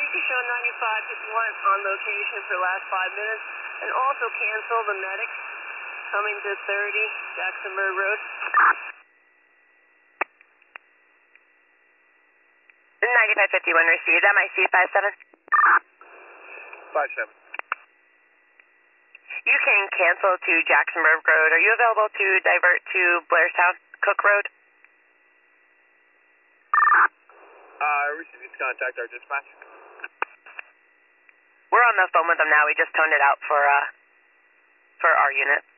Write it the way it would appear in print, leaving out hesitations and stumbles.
to show 9551 on location for the last 5 minutes, and also cancel the medics coming to 30 Jacksonburg Road. 9551 received. MIC 57. 57. You can cancel to Jacksonburg Road. Are you available to divert to Blairstown, Cook Road? Receiving contact our dispatch. We're on the phone with them now. We just toned it out for our unit.